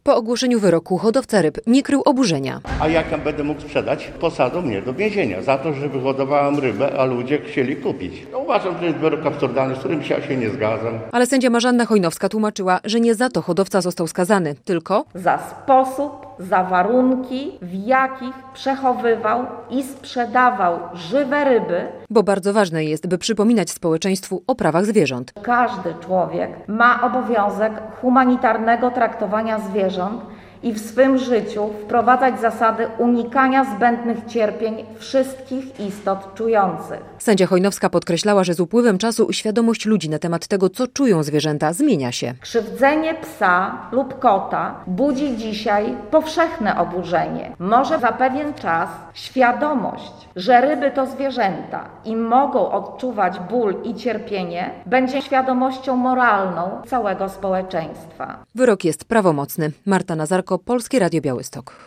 Po ogłoszeniu wyroku hodowca ryb nie krył oburzenia. A jak ja będę mógł sprzedać? Posadzą mnie do więzienia za to, że wyhodowałem rybę, a ludzie chcieli kupić. Uważam, że to jest wyrok absurdalny, z którym się nie zgadzam. Ale sędzia Marzanna Chojnowska tłumaczyła, że nie za to hodowca został skazany, tylko za sposób, za warunki, w jakich przechowywał i sprzedawał żywe ryby. Bo bardzo ważne jest, by przypominać społeczeństwu o prawach zwierząt. Każdy człowiek ma obowiązek humanitarnego traktowania zwierząt i w swym życiu wprowadzać zasady unikania zbędnych cierpień wszystkich istot czujących. Sędzia Chojnowska podkreślała, że z upływem czasu świadomość ludzi na temat tego, co czują zwierzęta, zmienia się. Krzywdzenie psa lub kota budzi dzisiaj powszechne oburzenie. Może za pewien czas świadomość, że ryby to zwierzęta i mogą odczuwać ból i cierpienie, będzie świadomością moralną całego społeczeństwa. Wyrok jest prawomocny. Marta Nazarko, Polskie Radio Białystok.